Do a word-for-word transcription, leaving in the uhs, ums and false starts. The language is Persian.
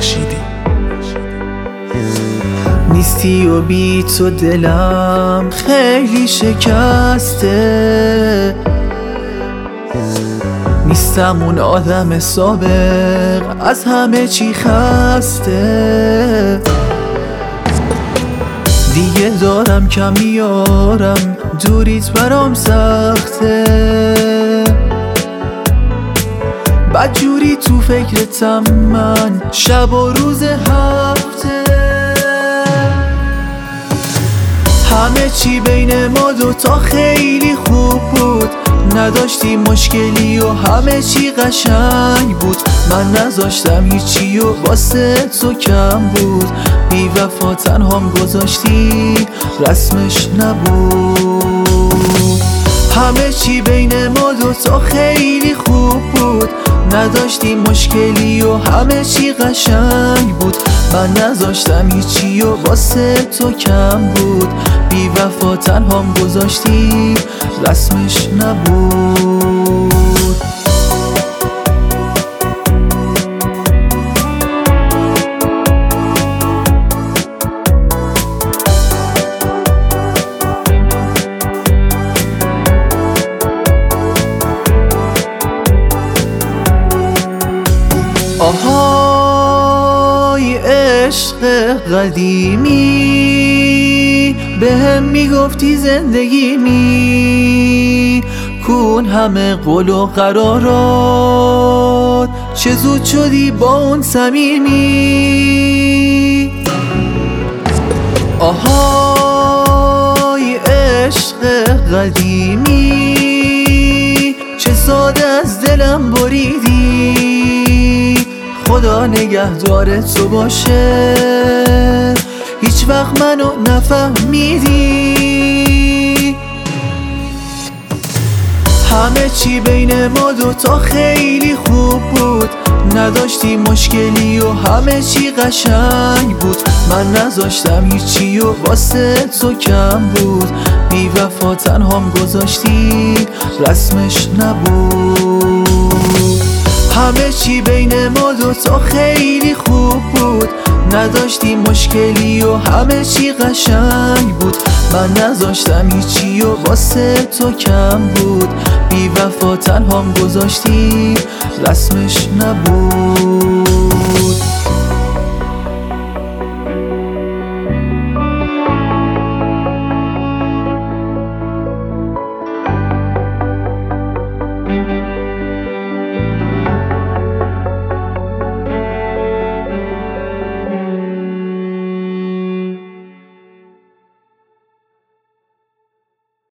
رشیدی. نیستی و بی تو دلم خیلی شکسته، نیستم اون آدم سابق از همه چی خسته. دیگه دارم کم میارم، دوریت برام سخته، بدجوری تو فکرتم من شب و روز هفته. همه چی بین ما دوتا خیلی خوب بود، نداشتی مشکلی و همه چی قشنگ بود. من نذاشتم هیچی و واسه تو کم بود، بی وفا تنهام گذاشتی رسمش نبود. همه چی بین ما دوتا خیلی خوب بود، نداشتی مشکلی و همه چی قشنگ بود. من نذاشتم هیچی و واسه تو کم بود، بی وفا تنهام گذاشتی رسمش نبود. آهای عشق قدیمی، بهم میگفتی زندگی می کن همه قول و قرارات، چه زود شدی با اون صمیمی. آهای عشق قدیمی، چه ساده از دلم بریدی، خدا نگهدار تو باشه، هیچ وقت منو نفهمیدی. همه چی بین ما دوتا خیلی خوب بود، نداشتی مشکلی و همه چی قشنگ بود. من نذاشتم هیچی و واسه تو کم بود، بی وفا تنهام گذاشتی رسمش نبود. همه چی بین ما دوتا خیلی خوب بود، نداشتی مشکلی و همه چی قشنگ بود. من نذاشتم هیچی و واسه تو کم بود، بی وفا تنهام گذاشتی رسمش نبود.